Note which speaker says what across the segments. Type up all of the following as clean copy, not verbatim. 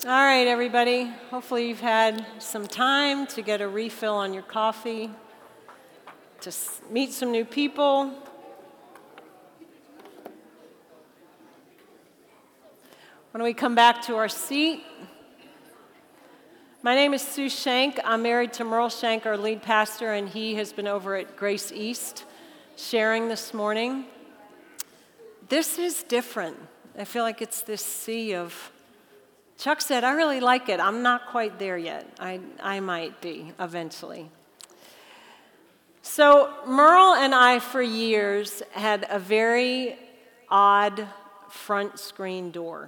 Speaker 1: All right, everybody. Hopefully you've had some time to get a refill on your coffee, to meet some new people. Why don't we come back to our seat? My name is Sue Shank. I'm married to Merle Shank, our lead pastor, and he has been over at Grace East sharing this morning. This is different. I feel like it's this sea of... Chuck said, I really like it. I'm not quite there yet. I might be eventually. So Merle and I, for years, had a very odd front screen door.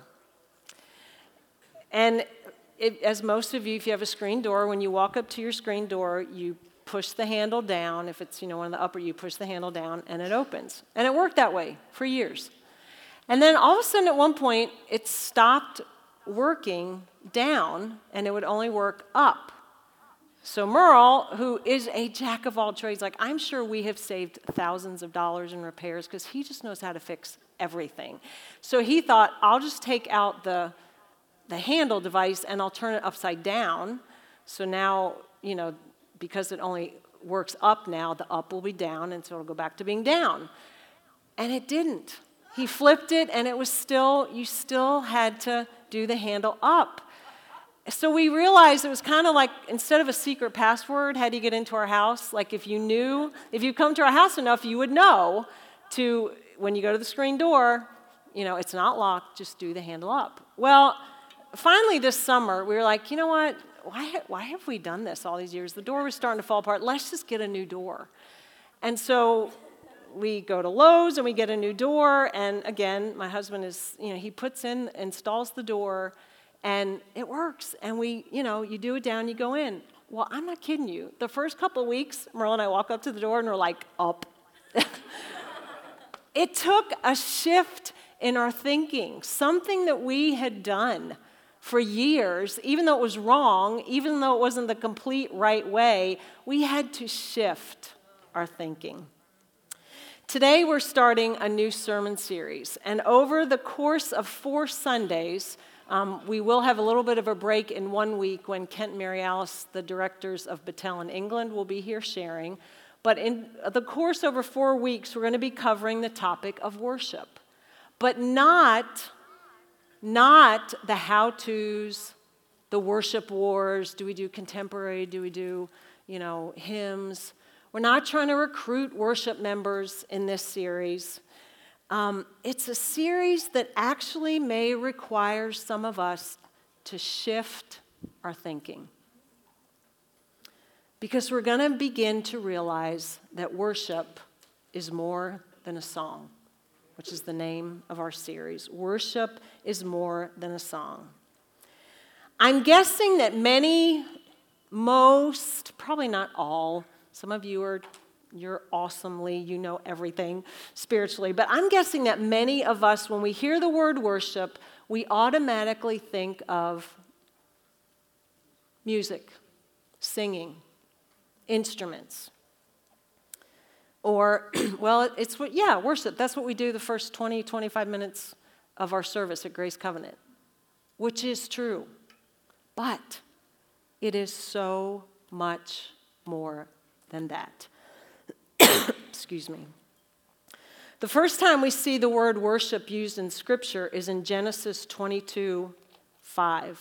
Speaker 1: And as most of you, if you have a screen door, when you walk up to your screen door, you push the handle down. If it's, one of the upper, you push the handle down, and it opens. And it worked that way for years. And then all of a sudden, at one point, it stopped working down, and it would only work up. So Merle, who is a jack of all trades, I'm sure we have saved thousands of dollars in repairs because he just knows how to fix everything. So he thought, I'll just take out the handle device and I'll turn it upside down. So now, because it only works up now, the up will be down, and so it'll go back to being down. And it didn't. He flipped it, and it was you still had to do the handle up. So we realized it was kind of like, instead of a secret password, how do you get into our house? If you come to our house enough, you would know when you go to the screen door, it's not locked, just do the handle up. Well, finally this summer, we were like, you know what? Why have we done this all these years? The door was starting to fall apart. Let's just get a new door. And so we go to Lowe's and we get a new door, and again, my husband is, he installs the door, and it works. And you do it down, you go in. Well, I'm not kidding you. The first couple of weeks, Merle and I walk up to the door and we're like, up. It took a shift in our thinking, something that we had done for years, even though it was wrong, even though it wasn't the complete right way, we had to shift our thinking. Today, we're starting a new sermon series, and over the course of 4 Sundays, we will have a little bit of a break in 1 week when Kent and Mary Alice, the directors of Battelle in England, will be here sharing. But in the course over 4 weeks, we're going to be covering the topic of worship, but not the how-tos, the worship wars. Do we do contemporary? Do we do, hymns? We're not trying to recruit worship members in this series. It's a series that actually may require some of us to shift our thinking. Because we're going to begin to realize that worship is more than a song, which is the name of our series. Worship is more than a song. I'm guessing that most, probably not all, some of you you're awesomely, you know everything spiritually, but I'm guessing that many of us, when we hear the word worship, we automatically think of music, singing, instruments. Or, worship. That's what we do the first 20, 25 minutes of our service at Grace Covenant, which is true. But it is so much more than that. Excuse me. The first time we see the word worship used in Scripture is in Genesis 22:5.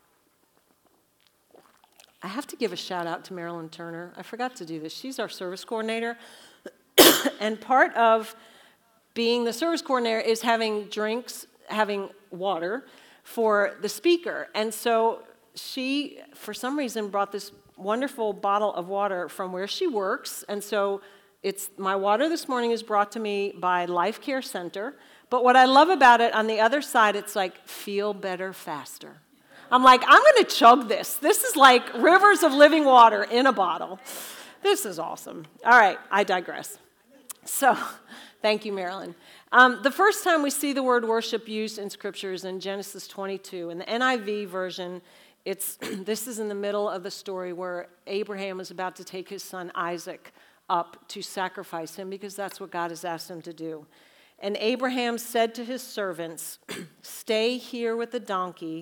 Speaker 1: I have to give a shout out to Marilyn Turner. I forgot to do this. She's our service coordinator. And part of being the service coordinator is having water for the speaker. And so she, for some reason, brought this wonderful bottle of water from where she works. And so my water this morning is brought to me by Life Care Center. But what I love about it, on the other side, it's feel better faster. I'm I'm going to chug this. This is like rivers of living water in a bottle. This is awesome. All right, I digress. So, thank you, Marilyn. The first time we see the word worship used in Scripture is in Genesis 22. In the NIV version, this is in the middle of the story where Abraham is about to take his son Isaac up to sacrifice him because that's what God has asked him to do. And Abraham said to his servants, "Stay here with the donkey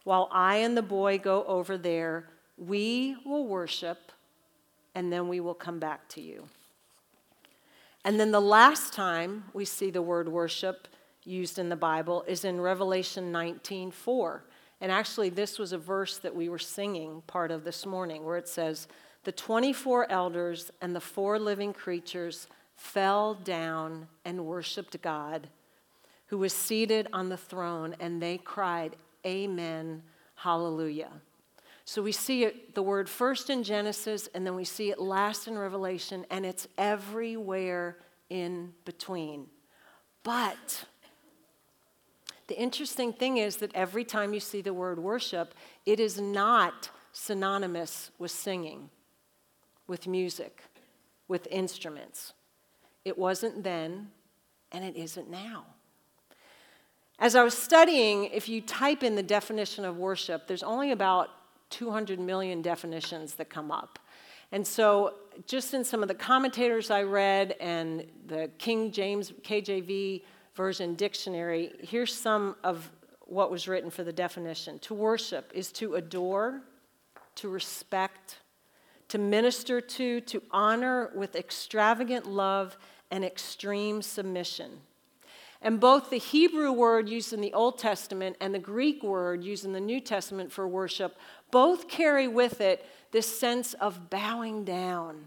Speaker 1: while I and the boy go over there. We will worship, and then we will come back to you." And then the last time we see the word worship used in the Bible is in Revelation 19:4. And actually, this was a verse that we were singing part of this morning, where it says, "The 24 elders and the 4 living creatures fell down and worshiped God, who was seated on the throne, and they cried, 'Amen, hallelujah.'" So we see it, the word first in Genesis, and then we see it last in Revelation, and it's everywhere in between. But the interesting thing is that every time you see the word worship, it is not synonymous with singing, with music, with instruments. It wasn't then, and it isn't now. As I was studying, if you type in the definition of worship, there's only about 200 million definitions that come up. And so just in some of the commentators I read and the King James KJV version dictionary, here's some of what was written for the definition. To worship is to adore, to respect, to minister to honor with extravagant love and extreme submission. And both the Hebrew word used in the Old Testament and the Greek word used in the New Testament for worship both carry with it this sense of bowing down,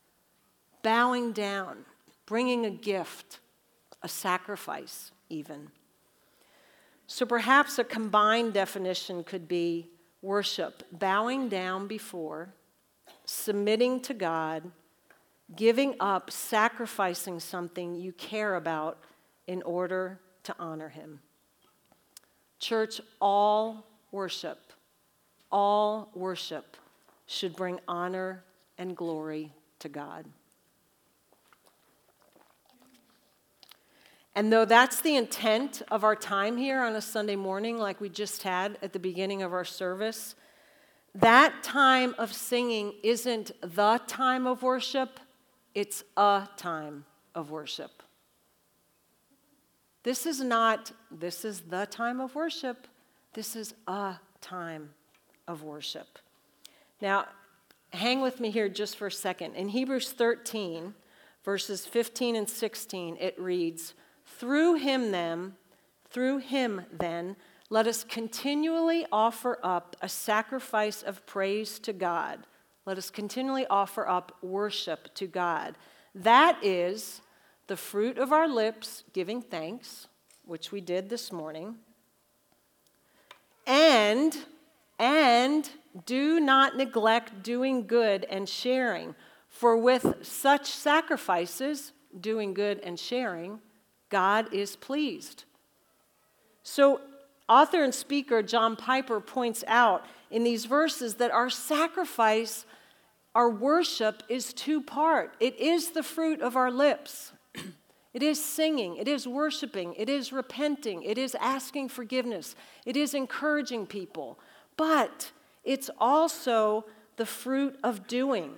Speaker 1: bringing a gift, a sacrifice even. So perhaps a combined definition could be worship, bowing down before, submitting to God, giving up, sacrificing something you care about in order to honor him. Church, all worship should bring honor and glory to God. And though that's the intent of our time here on a Sunday morning, like we just had at the beginning of our service, that time of singing isn't the time of worship, it's a time of worship. This is the time of worship. This is a time of worship. Now, hang with me here just for a second. In Hebrews 13, verses 15 and 16, it reads, Through him then, let us continually offer up a sacrifice of praise to God. Let us continually offer up worship to God. That is the fruit of our lips, giving thanks, which we did this morning. And do not neglect doing good and sharing, for with such sacrifices, doing good and sharing, God is pleased. So, author and speaker John Piper points out in these verses that our sacrifice, our worship is two-part. It is the fruit of our lips. It is singing, it is worshiping, it is repenting, it is asking forgiveness, it is encouraging people. But it's also the fruit of doing.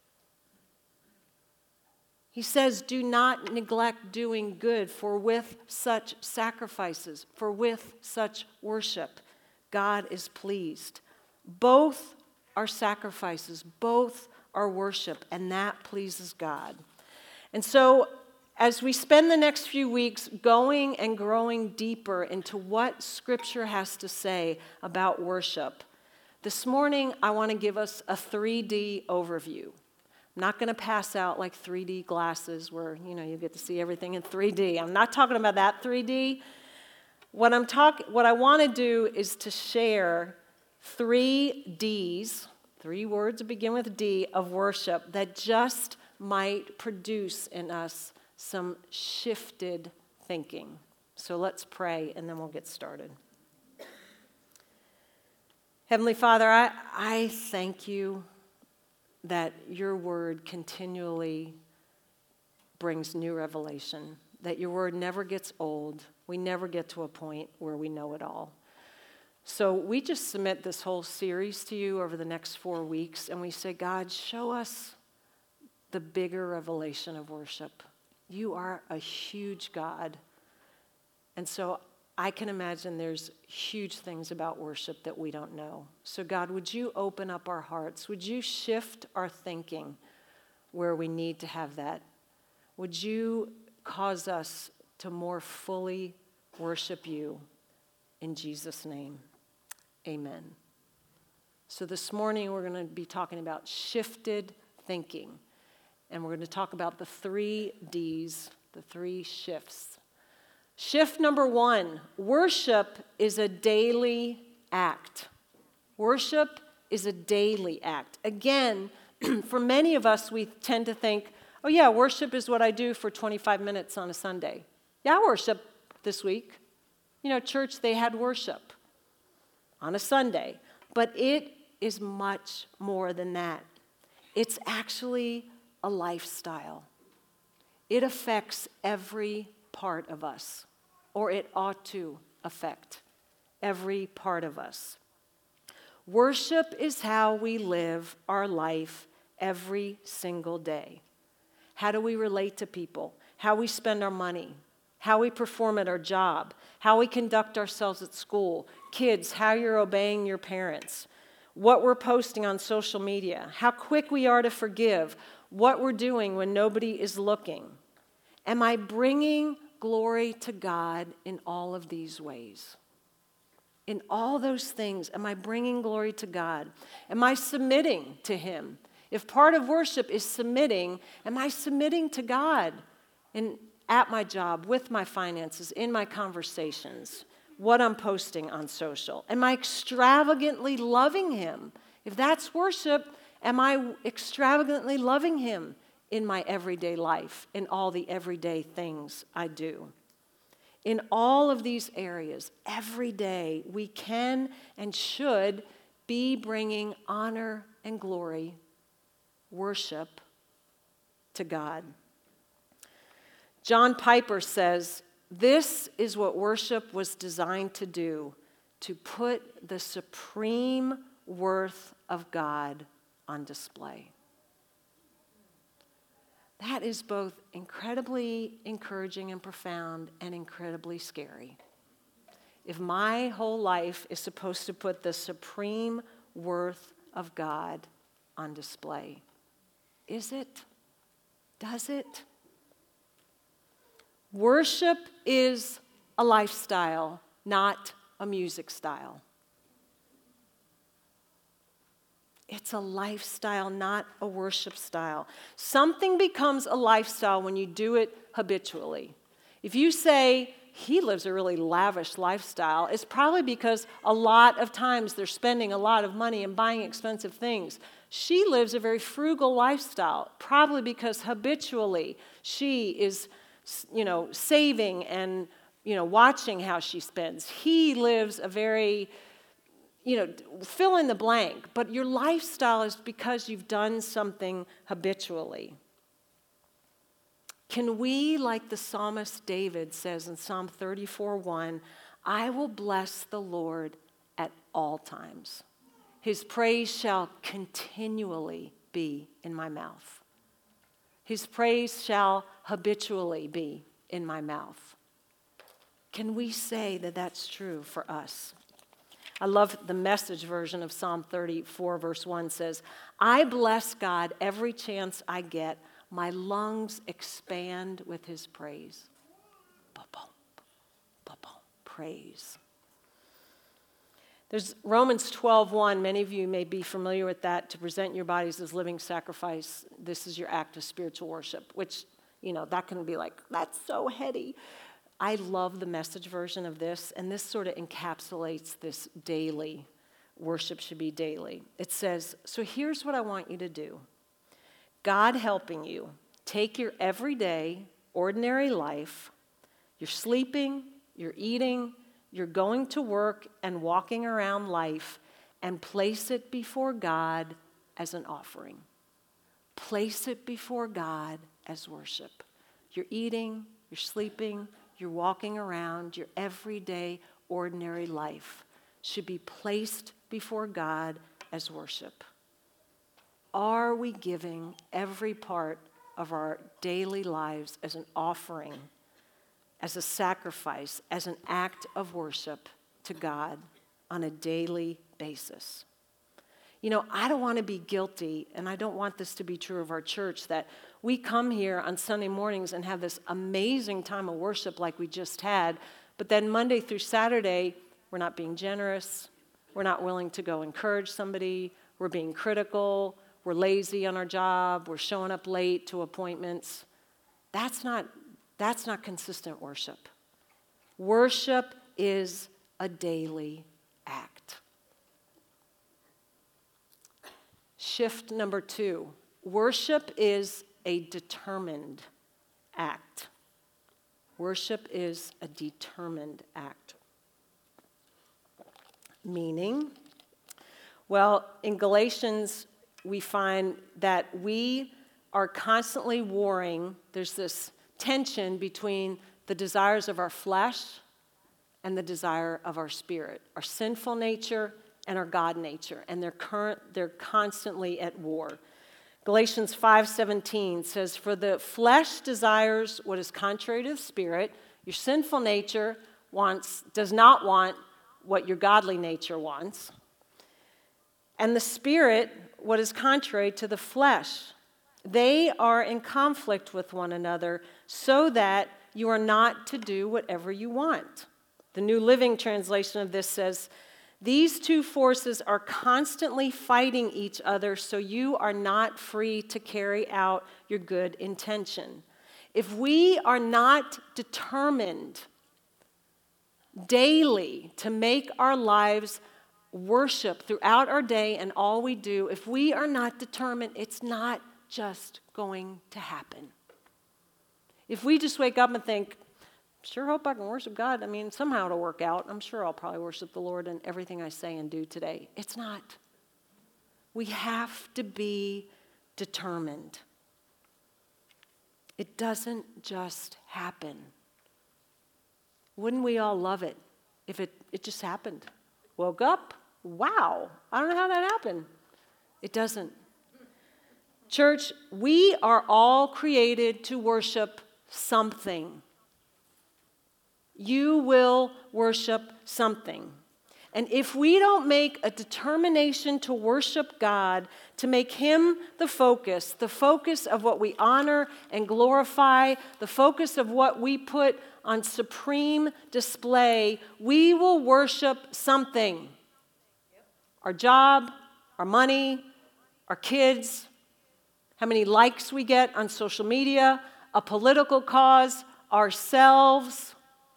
Speaker 1: He says, do not neglect doing good, for with such sacrifices, for with such worship, God is pleased. Both are sacrifices, both are worship, and that pleases God. And so, as we spend the next few weeks going and growing deeper into what Scripture has to say about worship, this morning I want to give us a 3D overview. I'm not going to pass out like 3D glasses where, you get to see everything in 3D. I'm not talking about that 3D. What I want to do is to share 3 Ds, 3 words that begin with D, of worship that just might produce in us some shifted thinking. So let's pray and then we'll get started. Heavenly Father, I thank you that your word continually brings new revelation, that your word never gets old. We never get to a point where we know it all. So we just submit this whole series to you over the next 4 weeks, and we say, God, show us the bigger revelation of worship. You are a huge God. And so I can imagine there's huge things about worship that we don't know. So God, would you open up our hearts? Would you shift our thinking where we need to have that? Would you cause us to more fully worship you? In Jesus' name, amen. So this morning we're going to be talking about shifted thinking. And we're going to talk about the 3 Ds, the 3 shifts. Shift number 1, worship is a daily act. Worship is a daily act. Again, for many of us, we tend to think, oh yeah, worship is what I do for 25 minutes on a Sunday. Yeah, I worship this week. You know, church, they had worship on a Sunday. But it is much more than that. It's actually a lifestyle. It affects every part of us. Or it ought to affect every part of us. Worship is how we live our life every single day. How do we relate to people? How we spend our money? How we perform at our job? How we conduct ourselves at school? Kids, how you're obeying your parents? What we're posting on social media? How quick we are to forgive? What we're doing when nobody is looking? Am I bringing glory to God in all of these ways? In all those things, am I bringing glory to God? Am I submitting to Him? If part of worship is submitting, am I submitting to God at my job, with my finances, in my conversations, what I'm posting on social? Am I extravagantly loving Him? If that's worship, am I extravagantly loving Him in my everyday life, in all the everyday things I do? In all of these areas, every day, we can and should be bringing honor and glory, worship to God. John Piper says, this is what worship was designed to do, to put the supreme worth of God on display. That is both incredibly encouraging and profound and incredibly scary. If my whole life is supposed to put the supreme worth of God on display, is it? Does it? Worship is a lifestyle, not a music style. It's a lifestyle, not a worship style. Something becomes a lifestyle when you do it habitually. If you say, he lives a really lavish lifestyle, it's probably because a lot of times they're spending a lot of money and buying expensive things. She lives a very frugal lifestyle, probably because habitually she is, saving and, watching how she spends. He lives a very fill in the blank, but your lifestyle is because you've done something habitually. Can we, like the psalmist David says in Psalm 34:1, I will bless the Lord at all times. His praise shall continually be in my mouth. His praise shall habitually be in my mouth. Can we say that that's true for us? I love the Message version of Psalm 34, verse 1 says, I bless God every chance I get. My lungs expand with His praise. Ba-boom, ba-boom, praise. There's Romans 12:1. Many of you may be familiar with that. To present your bodies as living sacrifice. This is your act of spiritual worship, which, that can be like, that's so heady. I love the Message version of this, and this sort of encapsulates this daily. Worship should be daily. It says, so here's what I want you to do. God helping you take your everyday, ordinary life, you're sleeping, you're eating, you're going to work and walking around life, and place it before God as an offering. Place it before God as worship. You're eating, you're sleeping, you're walking around, your everyday, ordinary life should be placed before God as worship. Are we giving every part of our daily lives as an offering as a sacrifice, as an act of worship to God on a daily basis. You know, I don't want to be guilty, and I don't want this to be true of our church, that we come here on Sunday mornings and have this amazing time of worship like we just had, but then Monday through Saturday, we're not being generous, we're not willing to go encourage somebody, we're being critical, we're lazy on our job, we're showing up late to appointments. That's not consistent worship. Worship is a daily act. Shift number 2. Worship is a determined act. Worship is a determined act. Meaning, well, in Galatians, we find that we are constantly warring. There's this tension between the desires of our flesh and the desire of our spirit, our sinful nature and our God nature, and they're constantly at war. Galatians 5:17 says, "For the flesh desires what is contrary to the spirit. Your sinful nature does not want what your godly nature wants. And the spirit, what is contrary to the flesh. They are in conflict with one another so that you are not to do whatever you want." The New Living Translation of this says, "These two forces are constantly fighting each other, so you are not free to carry out your good intention." If we are not determined daily to make our lives worship throughout our day and all we do, if we are not determined, it's not just going to happen. If we just wake up and think, sure hope I can worship God. I mean, somehow it'll work out. I'm sure I'll probably worship the Lord in everything I say and do today. It's not. We have to be determined. It doesn't just happen. Wouldn't we all love it if it just happened? Woke up, wow, I don't know how that happened. It doesn't. Church, we are all created to worship something. You will worship something. And if we don't make a determination to worship God, to make Him the focus of what we honor and glorify, the focus of what we put on supreme display, we will worship something. Our job, our money, our kids, how many likes we get on social media, a political cause, ourselves.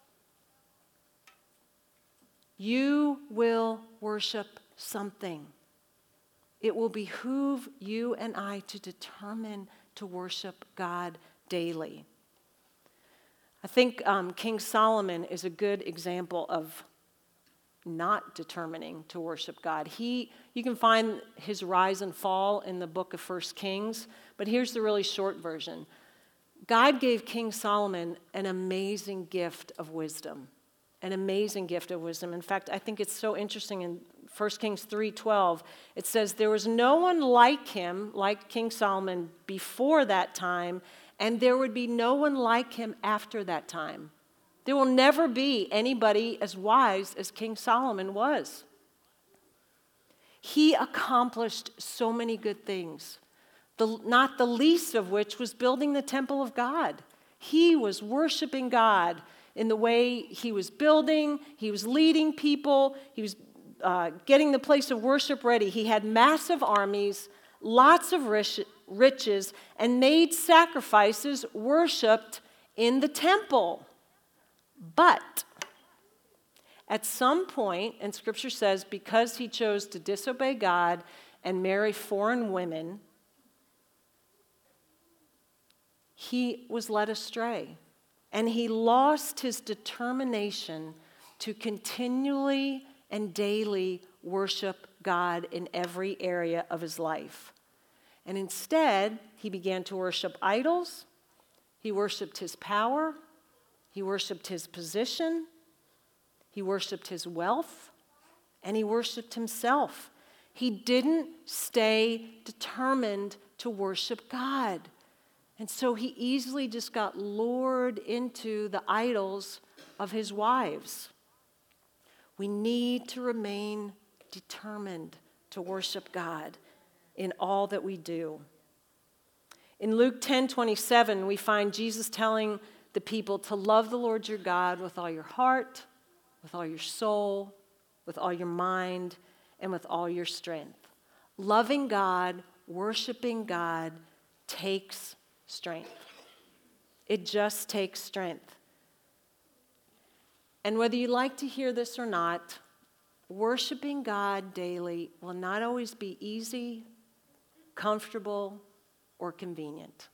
Speaker 1: You will worship something. It will behoove you and I to determine to worship God daily. I think King Solomon is a good example of not determining to worship God. You can find his rise and fall in the book of 1 Kings, but here's the really short version. God gave King Solomon an amazing gift of wisdom. An amazing gift of wisdom. In fact, I think it's so interesting in 1 Kings 3:12, it says, "There was no one like him, like King Solomon, before that time, and there would be no one like him after that time." There will never be anybody as wise as King Solomon was. He accomplished so many good things, not the least of which was building the temple of God. He was worshiping God in the way he was building, he was leading people, he was getting the place of worship ready. He had massive armies, lots of riches, and made sacrifices, worshiped in the temple. But at some point, and Scripture says, because he chose to disobey God and marry foreign women, he was led astray. And he lost his determination to continually and daily worship God in every area of his life. And instead, he began to worship idols. He worshiped his power. He worshiped his position. He worshiped his wealth. And he worshiped himself. He didn't stay determined to worship God. And so he easily just got lured into the idols of his wives. We need to remain determined to worship God in all that we do. In Luke 10:27, we find Jesus telling the people to love the Lord your God with all your heart, with all your soul, with all your mind, and with all your strength. Loving God, worshiping God takes strength. It just takes strength. And whether you like to hear this or not, worshiping God daily will not always be easy, comfortable, or convenient.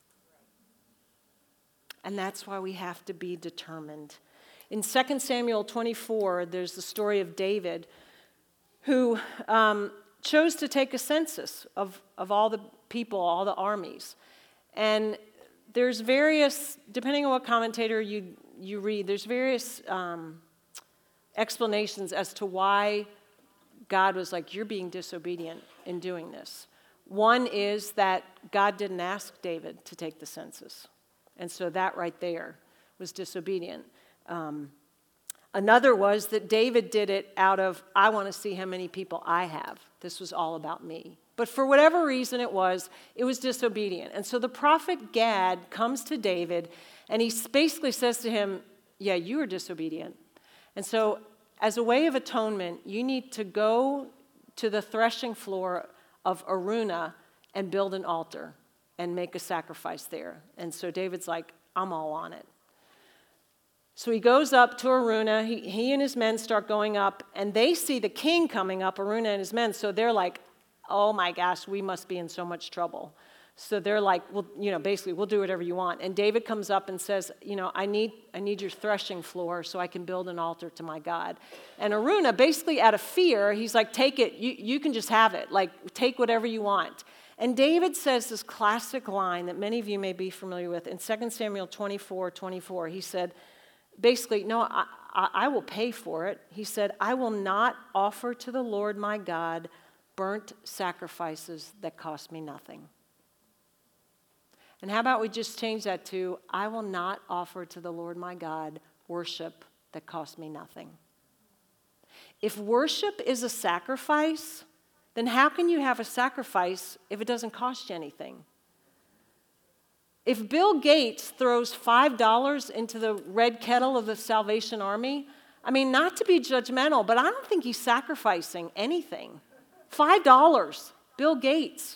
Speaker 1: And that's why we have to be determined. In 2 Samuel 24, there's the story of David who chose to take a census of all the people, all the armies. And there's various, depending on what commentator you read, there's various explanations as to why God was like, you're being disobedient in doing this. One is that God didn't ask David to take the census. And so that right there was disobedient. Another was that David did it out of, I want to see how many people I have. This was all about me. But for whatever reason it was disobedient. And so the prophet Gad comes to David, and he basically says to him, yeah, you were disobedient. And so as a way of atonement, you need to go to the threshing floor of Araunah and build an altar and make a sacrifice there. And so David's like, I'm all on it. So he goes up to Araunah. He and his men start going up, and they see the king coming up, Araunah and his men. So they're like, oh my gosh, we must be in so much trouble. So they're like, well, basically, we'll do whatever you want. And David comes up and says, I need your threshing floor so I can build an altar to my God. And Araunah, basically out of fear, he's like, take it. You can just have it. Like, take whatever you want. And David says this classic line that many of you may be familiar with in 2 Samuel 24:24. He said, basically, no, I will pay for it. He said, I will not offer to the Lord my God burnt sacrifices that cost me nothing. And how about we just change that to, I will not offer to the Lord my God worship that cost me nothing. If worship is a sacrifice, then how can you have a sacrifice if it doesn't cost you anything? If Bill Gates throws $5 into the red kettle of the Salvation Army, not to be judgmental, but I don't think he's sacrificing anything. $5, Bill Gates.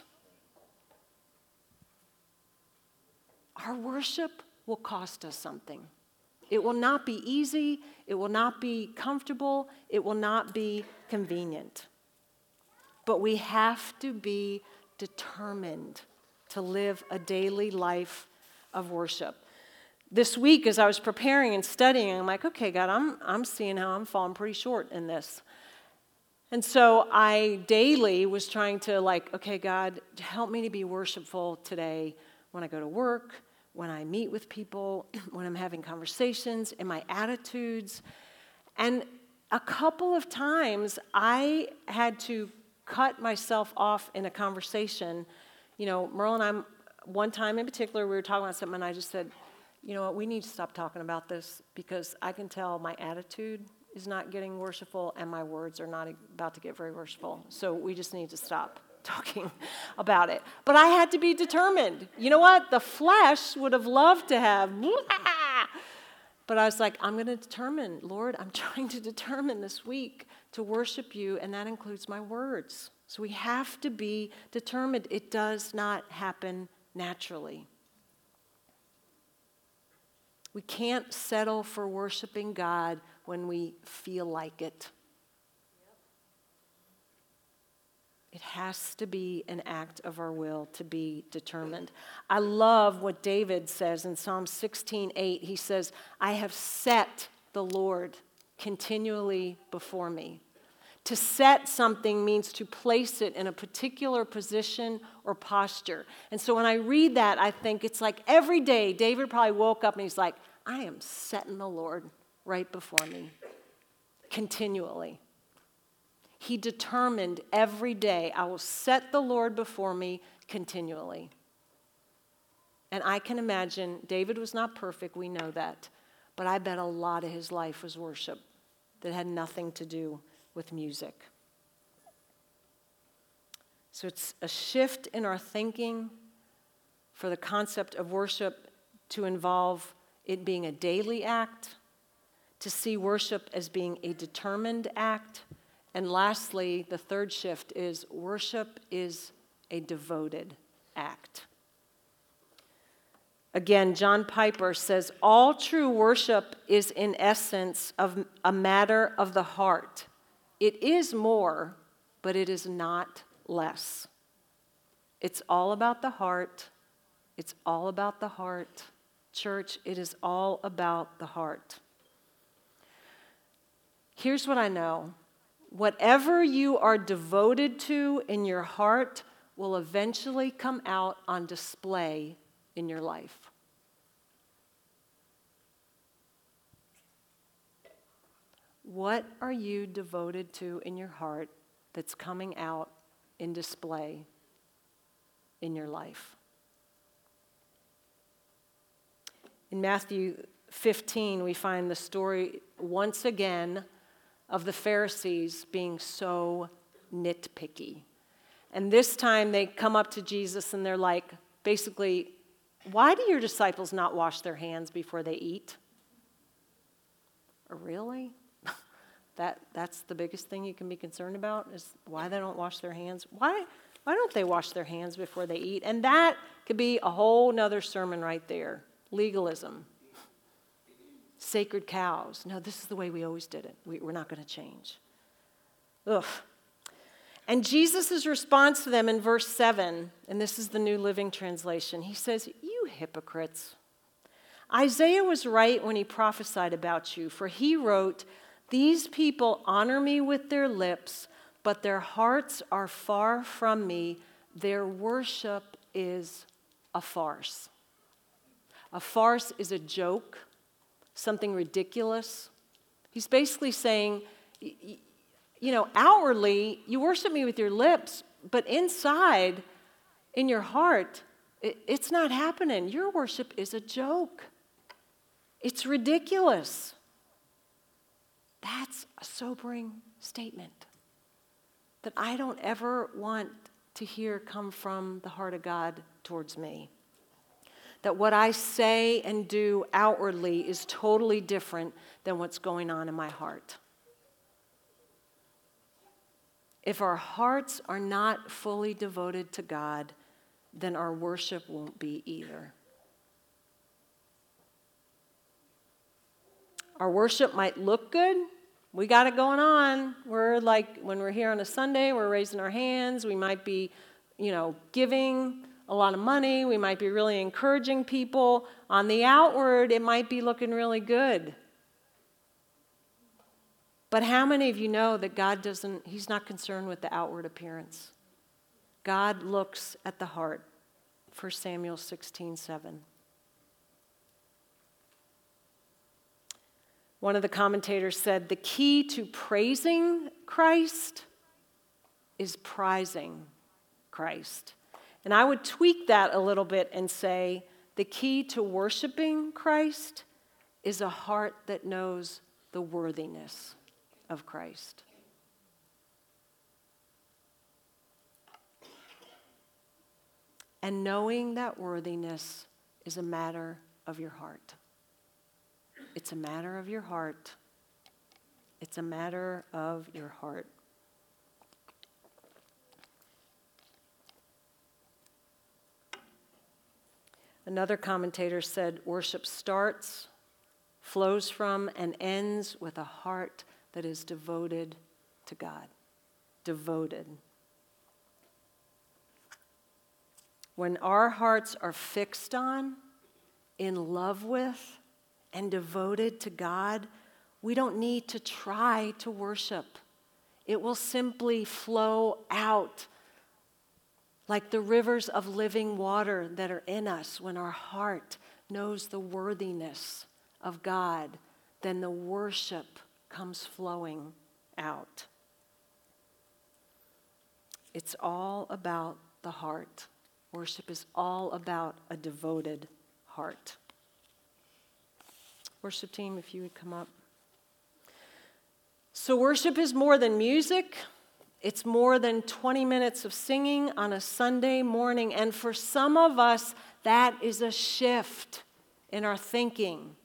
Speaker 1: Our worship will cost us something. It will not be easy. It will not be comfortable. It will not be convenient. But we have to be determined to live a daily life of worship. This week, as I was preparing and studying, I'm like, okay, God, I'm seeing how I'm falling pretty short in this. And so I daily was trying to okay, God, help me to be worshipful today when I go to work, when I meet with people, when I'm having conversations, in my attitudes. And a couple of times I had to cut myself off in a conversation. Merle and I, one time in particular, we were talking about something, and I just said, you know what, we need to stop talking about this because I can tell my attitude is not getting worshipful and my words are not about to get very worshipful. So we just need to stop talking about it. But I had to be determined. You know what? The flesh would have loved to have, but I was like, I'm going to determine, Lord, I'm trying to determine this week to worship you, and that includes my words. So we have to be determined. It does not happen naturally. We can't settle for worshiping God when we feel like it. It has to be an act of our will to be determined. I love what David says in Psalm 16:8. He says, I have set the Lord continually before me. To set something means to place it in a particular position or posture. And so when I read that, I think it's like every day, David probably woke up and he's like, I am setting the Lord right before me, continually. He determined every day, I will set the Lord before me continually. And I can imagine, David was not perfect, we know that. But I bet a lot of his life was worship that had nothing to do with music. So it's a shift in our thinking for the concept of worship to involve it being a daily act, to see worship as being a determined act, and lastly, the third shift is worship is a devoted act. Again, John Piper says, all true worship is in essence of a matter of the heart. It is more, but it is not less. It's all about the heart. It's all about the heart. Church, it is all about the heart. Here's what I know. Whatever you are devoted to in your heart will eventually come out on display in your life. What are you devoted to in your heart that's coming out in display in your life? In Matthew 15, we find the story once again of the Pharisees being so nitpicky. And this time they come up to Jesus and they're like, basically, why do your disciples not wash their hands before they eat? Really? That's the biggest thing you can be concerned about, is why they don't wash their hands. Why don't they wash their hands before they eat? And that could be a whole nother sermon right there. Legalism. Sacred cows. No, this is the way we always did it. We're not going to change. Ugh. And Jesus' response to them in verse 7, and this is the New Living Translation, he says, you hypocrites. Isaiah was right when he prophesied about you, for he wrote, these people honor me with their lips, but their hearts are far from me. Their worship is a farce. A farce is a joke, something ridiculous. He's basically saying, outwardly, you worship me with your lips, but inside, in your heart, it's not happening. Your worship is a joke. It's ridiculous. That's a sobering statement that I don't ever want to hear come from the heart of God towards me. That what I say and do outwardly is totally different than what's going on in my heart. If our hearts are not fully devoted to God, then our worship won't be either. Our worship might look good. We got it going on. We're like, when we're here on a Sunday, we're raising our hands. We might be, giving a lot of money. We might be really encouraging people. On the outward, it might be looking really good. But how many of you know that God he's not concerned with the outward appearance? God looks at the heart. 1 Samuel 16:7. One of the commentators said, the key to praising Christ is prizing Christ. And I would tweak that a little bit and say, the key to worshiping Christ is a heart that knows the worthiness of Christ. And knowing that worthiness is a matter of your heart. It's a matter of your heart. It's a matter of your heart. Another commentator said, worship starts, flows from, and ends with a heart that is devoted to God. Devoted. When our hearts are fixed on, in love with, and devoted to God, we don't need to try to worship. It will simply flow out like the rivers of living water that are in us. When our heart knows the worthiness of God, then the worship comes flowing out. It's all about the heart. Worship is all about a devoted heart. Worship team, if you would come up. So worship is more than music. It's more than 20 minutes of singing on a Sunday morning. And for some of us, that is a shift in our thinking.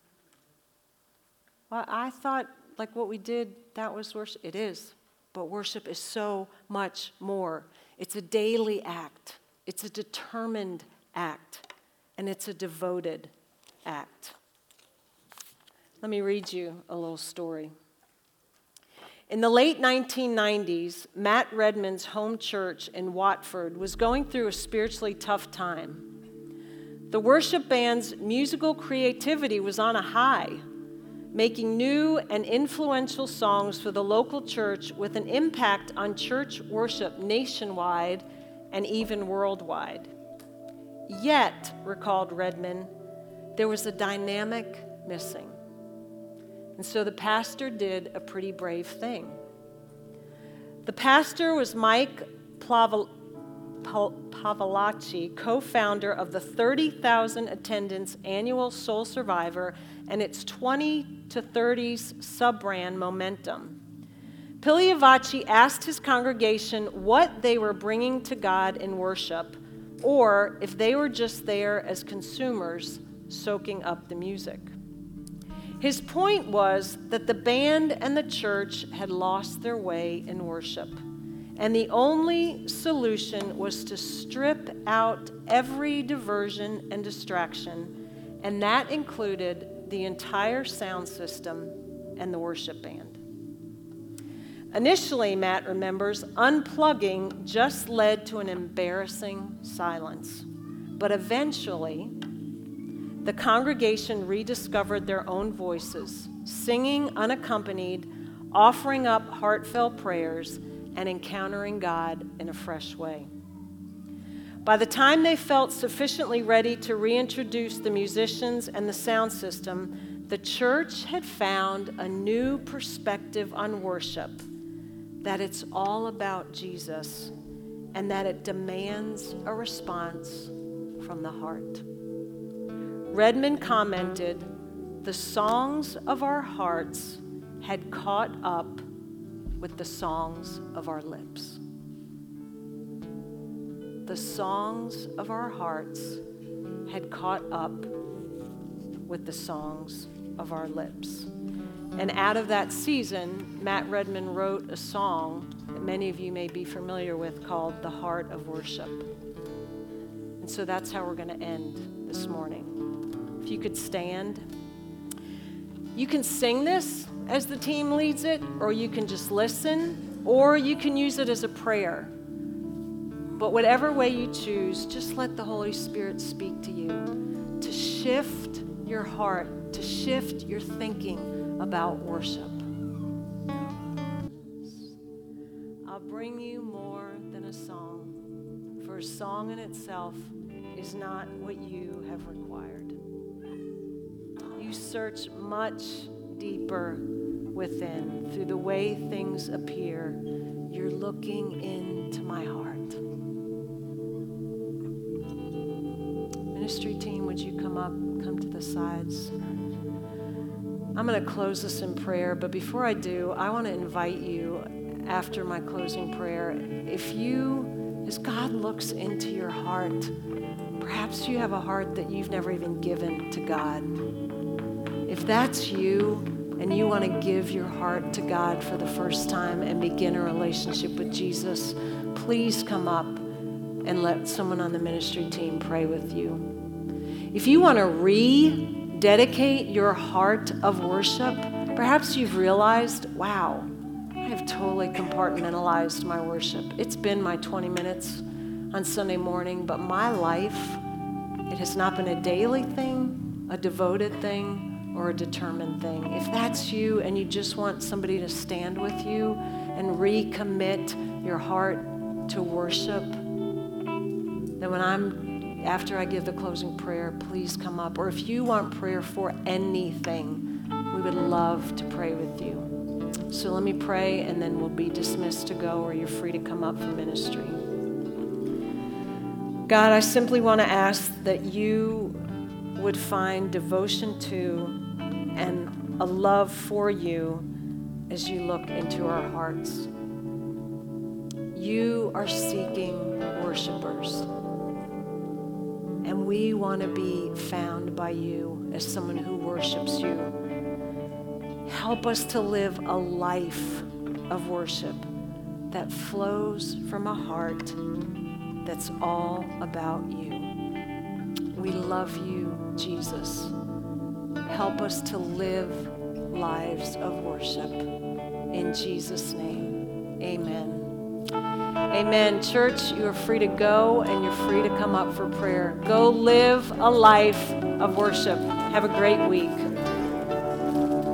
Speaker 1: Well, I thought like what we did, that was worship. It is. But worship is so much more. It's a daily act. It's a determined act. And it's a devoted act. Let me read you a little story. In the late 1990s, Matt Redman's home church in Watford was going through a spiritually tough time. The worship band's musical creativity was on a high, making new and influential songs for the local church with an impact on church worship nationwide and even worldwide. Yet, recalled Redman, there was a dynamic missing. And so the pastor did a pretty brave thing. The pastor was Mike Pavolacci, co-founder of the 30,000 attendance annual Soul Survivor and its 20 to 30s sub-brand Momentum. Pavolacci asked his congregation what they were bringing to God in worship, or if they were just there as consumers soaking up the music. His point was that the band and the church had lost their way in worship, and the only solution was to strip out every diversion and distraction, and that included the entire sound system and the worship band. Initially, Matt remembers, unplugging just led to an embarrassing silence, but eventually, the congregation rediscovered their own voices, singing unaccompanied, offering up heartfelt prayers, and encountering God in a fresh way. By the time they felt sufficiently ready to reintroduce the musicians and the sound system, the church had found a new perspective on worship, that it's all about Jesus, and that it demands a response from the heart. Redman commented, the songs of our hearts had caught up with the songs of our lips. The songs of our hearts had caught up with the songs of our lips. And out of that season, Matt Redman wrote a song that many of you may be familiar with called The Heart of Worship. And so that's how we're going to end this morning. If you could stand. You can sing this as the team leads it, or you can just listen, or you can use it as a prayer. But whatever way you choose, just let the Holy Spirit speak to you, to shift your heart, to shift your thinking about worship. I'll bring you more than a song, for a song in itself is not what you have required. You search much deeper within. Through the way things appear, you're looking into my heart. Ministry team, would you come up, come to the sides? I'm going to close this in prayer, but before I do, I want to invite you after my closing prayer, as God looks into your heart, perhaps you have a heart that you've never even given to God. If that's you and you want to give your heart to God for the first time and begin a relationship with Jesus, please come up and let someone on the ministry team pray with you. If you want to rededicate your heart of worship, perhaps you've realized, wow, I have totally compartmentalized my worship. It's been my 20 minutes on Sunday morning, but my life, it has not been a daily thing, a devoted thing, or a determined thing. If that's you and you just want somebody to stand with you and recommit your heart to worship, then after I give the closing prayer, please come up. Or if you want prayer for anything, we would love to pray with you. So let me pray and then we'll be dismissed to go, or you're free to come up for ministry. God, I simply want to ask that you would find devotion to and a love for you as you look into our hearts. You are seeking worshipers, and we want to be found by you as someone who worships you. Help us to live a life of worship that flows from a heart that's all about you. We love you, Jesus. Help us to live lives of worship. In Jesus' name, amen. Amen. Church, you are free to go and you're free to come up for prayer. Go live a life of worship. Have a great week.